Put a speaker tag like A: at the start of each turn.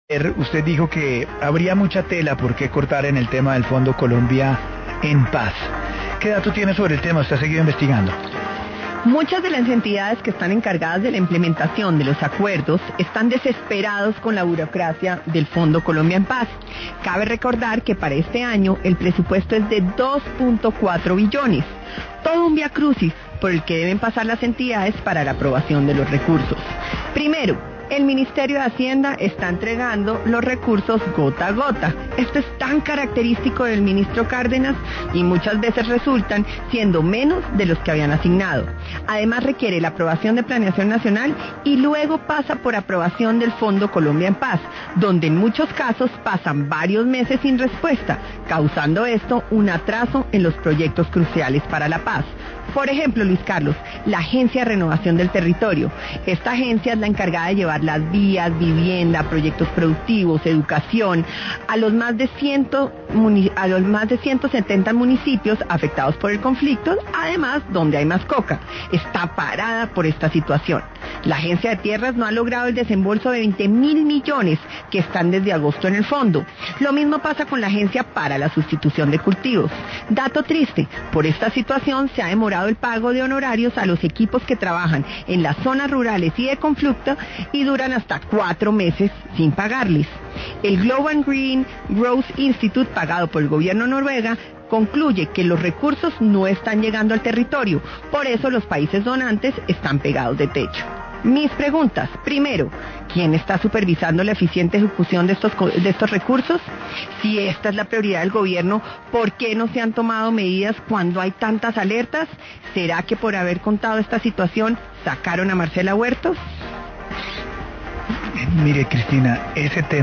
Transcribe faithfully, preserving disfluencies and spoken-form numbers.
A: Usted dijo que habría mucha tela por qué cortar en el tema del Fondo Colombia en Paz. ¿Qué dato tiene sobre el tema? ¿Usted ha seguido investigando?
B: Muchas de las entidades que están encargadas de la implementación de los acuerdos están desesperados con la burocracia del Fondo Colombia en Paz. Cabe recordar que para este año el presupuesto es de dos punto cuatro billones. Todo un viacrucis por el que deben pasar las entidades para la aprobación de los recursos. Primero, el Ministerio de Hacienda está entregando los recursos gota a gota. Esto es tan característico del ministro Cárdenas y muchas veces resultan siendo menos de los que habían asignado. Además requiere la aprobación de Planeación Nacional y luego pasa por aprobación del Fondo Colombia en Paz, donde en muchos casos pasan varios meses sin respuesta, causando esto un atraso en los proyectos cruciales para la paz. Por ejemplo, Luis Carlos, la Agencia de Renovación del Territorio. Esta agencia es la encargada de llevar las vías, vivienda, proyectos productivos, educación a los más de cien, a los más de ciento setenta municipios afectados por el conflicto, además donde hay más coca. Está parada por esta situación. La Agencia de Tierras no ha logrado el desembolso de veinte mil millones que están desde agosto en el fondo. Lo mismo pasa con la Agencia para la Sustitución de Cultivos. Dato triste, por esta situación se ha demorado el pago de honorarios a los equipos que trabajan en las zonas rurales y de conflicto y duran hasta cuatro meses sin pagarles. El Global Green Growth Institute, pagado por el gobierno Noruega, concluye que los recursos no están llegando al territorio, por eso los países donantes están pegados de techo. Mis preguntas: primero, ¿quién está supervisando la eficiente ejecución de estos, de estos recursos? Si esta es la prioridad del gobierno, ¿por qué no se han tomado medidas cuando hay tantas alertas? ¿Será que por haber contado esta situación sacaron a Marcela Huertos?
A: Mire, Cristina, ese tema